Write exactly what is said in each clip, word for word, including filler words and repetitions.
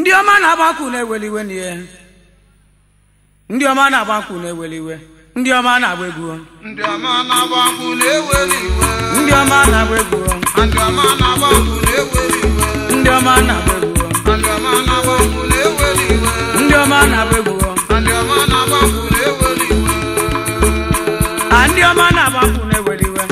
Ndị ọma na-agbakwu na-eweliwe n'ihe. Ndị ọma na-agbakwu na-eweliwe. Ndị ọma na-agba egwu. Ndị ọma na-agbakwu na-eweliwe. Ndị ọma na-agba egwu. Ndị ọma na-agbakwu na-eweliwe. Ndị ọma na-agba egwu. Ndị ọma na-agbakwu na-eweliwe. Ndị ọma na-agba egwu. Ndị ọma na-agbakwu na-eweliwe. Ndị ọma na-agbakwu na-eweliwe.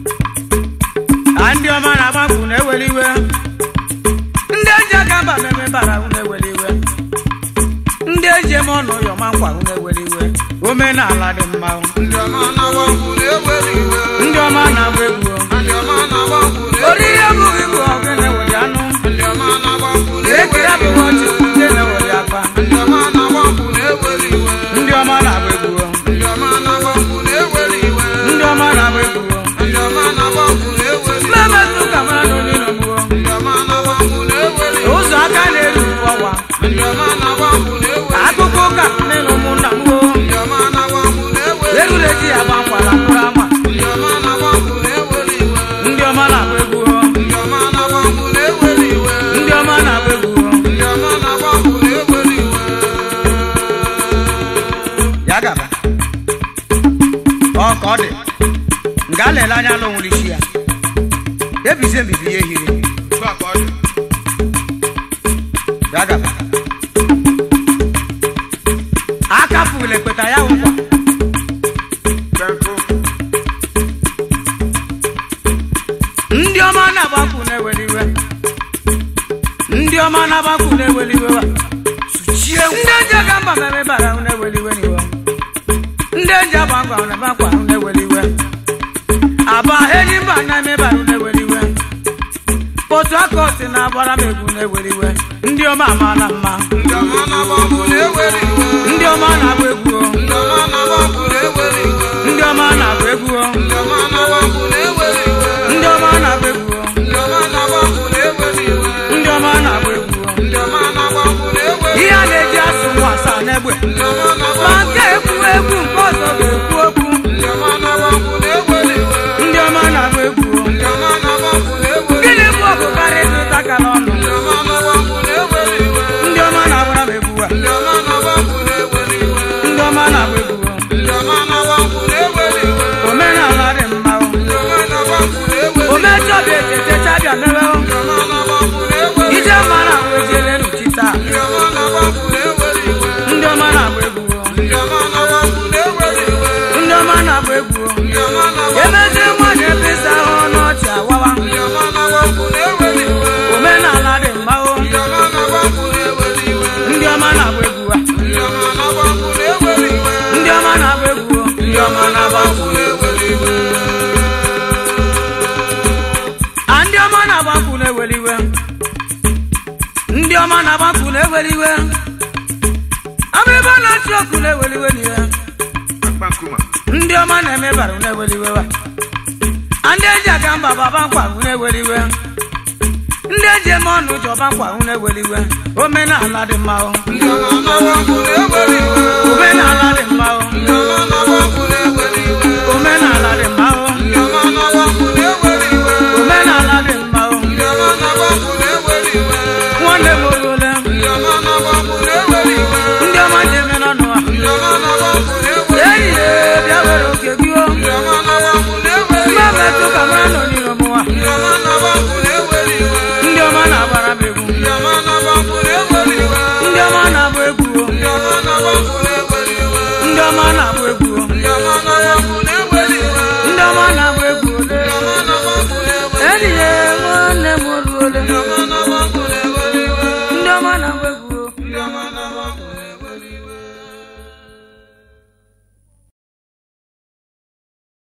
Ndị ọma na-agbakwu na-eweliwe. Ndị eji aka mba mmemme bara na-eweliwe. Ndị eji eme ọnụ ụyọ ma nkwa na-eweliwe. Omenala dị mma. Ndị ọma na-agbakwu na-eweliwe. Ndị ọma na-agba egwu. Ndị ọma na-agbakwu na-eweliwe. Oriri abụghị bụ ọgụ na-eweli anụ. Ndị ọma na-agbakwu na-eweliwe. Ekiri abụghị ọchị ndị na-eweli akpa. Ndị ọma na-agbakwu na-eweliwe. Ndị ọma na-agba egwu. Ndị ọma na-agbakwu na-eweliwe. Ndị ọma na-agba egwu. Ndị ọma na-agbakwu na-eweliwe. Mmemetụ ka mara n'onye n'ogbuo. Ndị ọma na-agbakwu na-eweliwe. Ụzọ aka na-eru ụwa. Ndị ọma na-agbakwu na-eweliwe. Akụkọ ụka n'elu ụmụnna m. Ndị ọma na-agbakwu na-eweliwe. Eruru eji ya gba nkwala mkpụrụ ama. Ndị ọma na-agbakwu na-eweliwe. Ndị ọma na-agba egwu. Ndị ọma na-agbakwu na-eweliwe. Ndị ọma na-agba egwu. Ndị ọma na-agbakwu na-eweliwe. Ya gaba. Ọ ka ọ dị. Nga lele anya alụ nwere isi ya. Ebizie mbibi ya ehiri. Ya gaba. Aka fugile kweta ya nkwa. Ndị ọma na-agbakwu na-eweliwe. Ndị ọma na-agbakwu na-eweliwe wa. Ndị eji aka mba mmemme bara na-eweliwe n'iwe. Ndị eji agba ngwa na-agbakwa na-eweliwe. Aba enyi mba na-eme bara na-eweliwe. Otu aka ọsị na-agbara m egwu na-eweliwe. Ndị ọma amaala mma. Ndị ọma na-agbakwu na-eweliwe. Ndị ọma na-agba egwu. Ndị ọma na-agbakwu na-eweliwe. Ndị ọma na-agba egwu. Ndị ọma na-agbakwu na-eweliwe. Ndị ọma na-agba egwu. Ndị ọma na-agbakwu na-eweliwe. Ndị ọma na-agba egwu. Ndị ọma na-agbakwu na-eweliwe. Ihe a na-eji asụ nwa asaa n'egbe. Ndị ọma Ma na-agbakwu nke ekwu egwu nke ọzọ ga-ekwu okwu. Ndị ọma na-agbakwu na-eweliwe. Ndị ọma na-agba egwu. Ndị ọma na-agbakwu na-eweliwe. Gịnị bụ ọgụ karịa ịzụta ka n'ọnụ? Ndị ọma na-agbakwu na-eweliwe. Ndị ọma na-agbara m egwu a. Ndị ọma na-agbakwu na-eweliwe. Ndị ọma na-agba egwu. Ndị ọma na-agbakwu na-eweliwe. Omenala dị mma. Ndị ọma na-agbakwu na-eweliwe. Omechọbi echechecha bịa mewe. Ndị ọma na-agbakwu na-eweliwe. Ije mara ahụ ejiele nụchita. Ndị ọma na-agbakwu na-eweliwe. Ndị ọma na-agba egwu. Ndị ọma na-agbakwu na-eweliwe. Ndị ọma na-agba egwu. Ndị ọma na-agbakwu Emezi nwanyị ebisa ahụ n'ọchị awawa. Ndị ọma na-agbakwu na-eweliwe. Omenala dị mma o. Ndị ọma na-agbakwu na-eweliwe. Ndị ọma na-agba egwu a. Ndị ọma na-agbakwu na-eweliwe. Ndị ọma na-agba egwu o. Ndị ọma na-agbakwu na-eweliwe. A ndị ọma na-agbakwu na-eweliwe. Ndị ọma na-agbakwu na-eweliwe. Abịrịba na-achị ọkụ na-eweliwe n'ihe. Ndị ọma na-eme bara na-eweliwe wa. Ndị eji aka mba baba nkwarụ na-eweliwe. Ndị eji eme ọnụ jọba nkwarụ na-eweliwe. Omenala dị mma o. Ndị ọma na-agbakwu na-eweliwe. Omenala dị mma o. Ndị ọma na-agbakwu na-eweliwe. Omenala dị mma o. Ndị ọma na-agbakwu na-eweliwe. Omenala dị mma o. Ndị ọma na-agbakwu na-eweliwe. Nwanne m olule. Ndị ọma na-agbakwu na-eweliwe. Ndị ọma ji eme n'ọnụ a. Ndị ọma na-agbakwu na-eweliwe. Eyi bịa were oke gị o. Ndị ọma na-agbakwu na-eweliwe. Mmemetụ ka mara nọ n'ihu m nwa. Ndị ọma na-agbakwu na-eweliwe. Ndị ọma na-agbara m egwu. Ndị ọma na-agbakwu na-eweliwe. Ndị ọma na-agba egwu o. Ndị ọma na-agbakwu na-eweliwe. Ndị ọma na-agba egwu o. Ndị ọma na-agbakwu na-eweliwe. Ndị ọma na-agba egwu ole. Ndị ọma na-agbakwu na-eweliwe. Enyi ya nwanne m oluole.